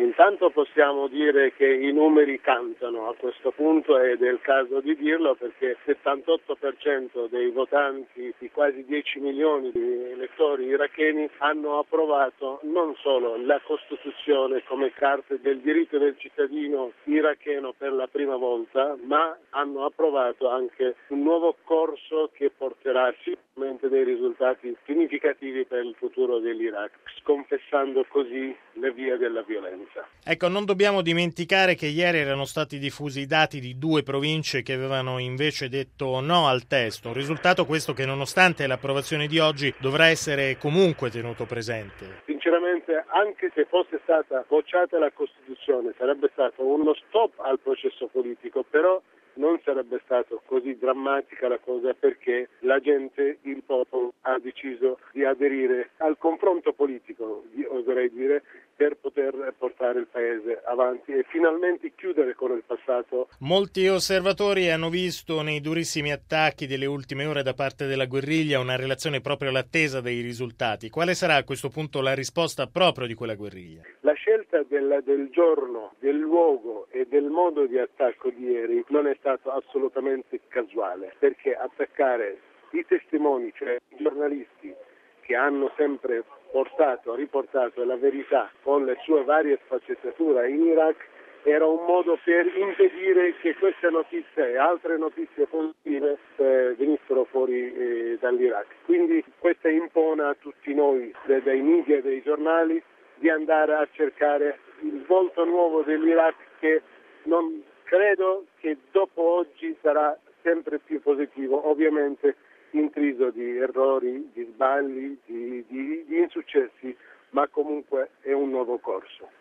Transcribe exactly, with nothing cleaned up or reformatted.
Intanto possiamo dire che i numeri cantano a questo punto ed è il caso di dirlo, perché il settantotto per cento dei votanti di quasi dieci milioni di elettori iracheni hanno approvato non solo la Costituzione come carta del diritto del cittadino iracheno per la prima volta, ma hanno approvato anche un nuovo corso che porterà sicuramente dei risultati significativi per il futuro dell'Iraq, sconfessando così le vie della violenza. Ecco, non dobbiamo dimenticare che ieri erano stati diffusi i dati di due province che avevano invece detto no al testo, un risultato questo che nonostante l'approvazione di oggi dovrà essere comunque tenuto presente. Sinceramente, anche se fosse stata bocciata la Costituzione, sarebbe stato uno stop al processo politico, però non sarebbe stato così drammatica la cosa, perché la gente, il popolo, ha deciso di aderire al confronto politico, oserei dire, per poter portare il paese avanti e finalmente chiudere con il passato. Molti osservatori hanno visto nei durissimi attacchi delle ultime ore da parte della guerriglia una relazione proprio all'attesa dei risultati. Quale sarà a questo punto la risposta proprio di quella guerriglia? La scelta del, del giorno, del luogo e del modo di attacco di ieri non è stato assolutamente casuale, perché attaccare i testimoni, cioè i giornalisti che hanno sempre portato, riportato la verità con le sue varie sfaccettature in Iraq, era un modo per impedire che queste notizie e altre notizie positive eh, venissero fuori eh, dall'Iraq. Quindi questo impone a tutti noi, dai media e dai giornali, di andare a cercare il volto nuovo dell'Iraq, che non credo che dopo oggi sarà sempre più positivo, ovviamente intriso di errori, di sbagli, di, di, di insuccessi, ma comunque è un nuovo corso.